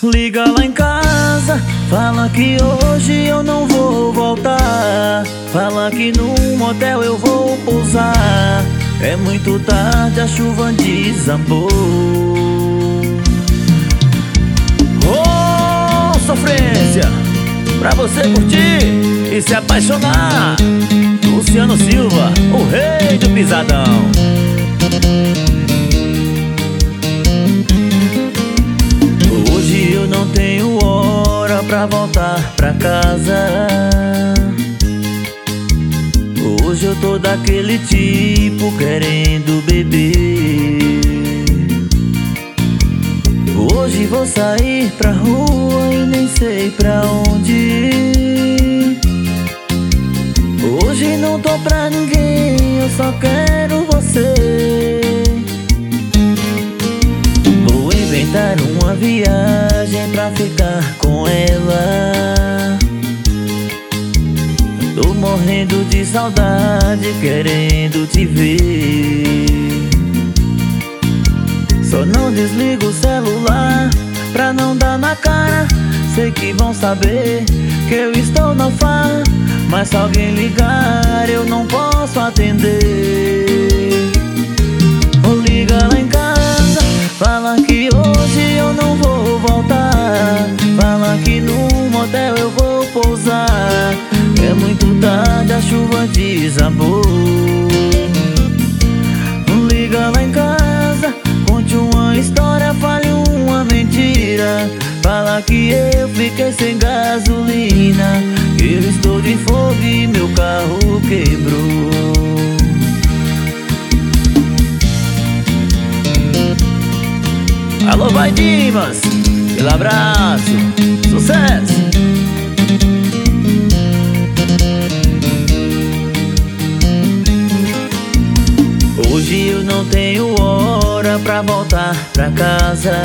Liga lá em casa, fala que hoje eu não vou voltar. Fala que num motel eu vou pousar. É muito tarde, a chuva desabou. Oh, sofrência! Pra você curtir e se apaixonar, Luciano Silva, o rei do pisadão. Hoje eu não tenho hora pra voltar pra casa. Hoje eu tô daquele tipo querendo beber. Hoje vou sair pra rua e nem sei pra onde ir. Hoje não tô pra ninguém, eu só quero você. Vou inventar uma viagem pra ficar com ela. Tô morrendo de saudade, querendo te ver. Só não desligo o celular pra não dar na cara. Sei que vão saber que eu estou no farra, mas se alguém ligar eu não posso atender. Ou liga lá em casa, fala que hoje eu não vou voltar. Fala que num motel eu vou pousar. É muito tarde, a chuva desabou. Liga lá em casa, conte uma história, fale uma mentira. Fala que eu fiquei sem gasolina. Eu estou de fogo e meu carro quebrou. Alô, vai Dimas, aquele abraço, sucesso! Hoje eu não tenho hora pra voltar pra casa.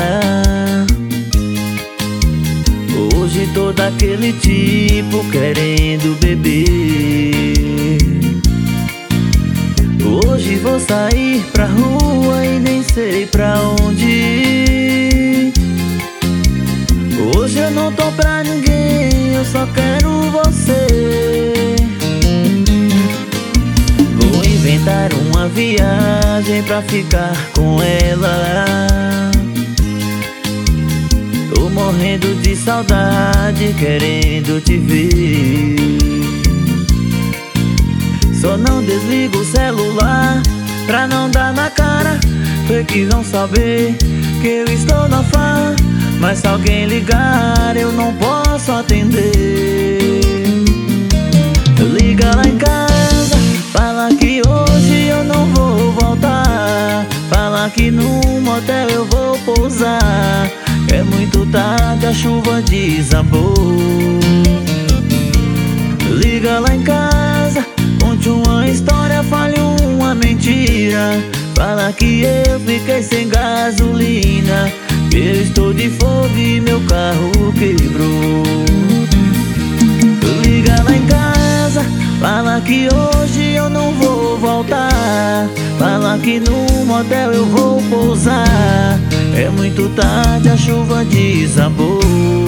Hoje tô daquele tipo querendo beber. Hoje vou sair pra rua e nem sei pra onde ir. Hoje eu não tô pra ninguém, eu só quero você. Vou inventar uma viagem pra ficar com ela. Tô morrendo de saudade, querendo te ver. Só não desligo o celular pra não dar na cara. Foi que vão saber que eu estou na farra, mas se alguém ligar eu não posso atender. Liga lá em casa, fala que hoje eu não vou voltar. Fala que num motel eu vou pousar. É muito tarde, a chuva desabou. Liga lá em casa, conte uma história, fale uma mentira. Fala que eu fiquei sem gasolina. Eu estou de fogo e meu carro quebrou. Liga lá em casa, fala que hoje eu não vou voltar. Fala que no motel eu vou pousar. É muito tarde, a chuva desabou.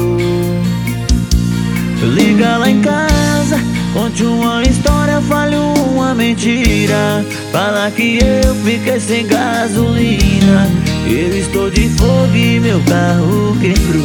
Liga lá em casa, conte uma história, fale uma mentira. Fala que eu fiquei sem gasolina. Eu estou de fogo e meu carro quebrou.